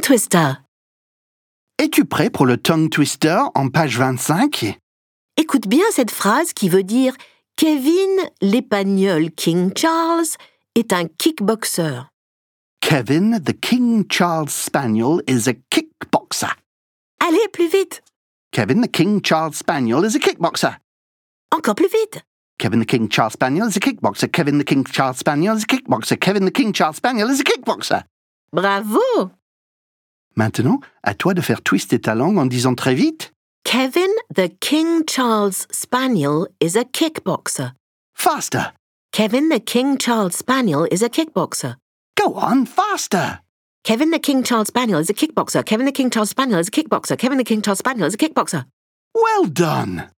twister. Es-tu prêt pour le tongue twister en page 25? Écoute bien cette phrase qui veut dire « Kevin l'Épagnol King Charles est un kickboxer ». Kevin, the King Charles Spaniel, is a kickboxer. Allez, plus vite. Kevin, the King Charles Spaniel, is a kickboxer. Encore plus vite. Kevin, the King Charles Spaniel, is a kickboxer. Kevin, the King Charles Spaniel, is a kickboxer. Kevin, the King Charles Spaniel, is a kickboxer. Bravo. Maintenant, à toi de faire twister ta langue en disant très vite. Kevin the King Charles Spaniel is a kickboxer. Faster. Kevin the King Charles Spaniel is a kickboxer. Go on, faster. Kevin the King Charles Spaniel is a kickboxer. Kevin the King Charles Spaniel is a kickboxer. Kevin the King Charles Spaniel is a kickboxer. Well done.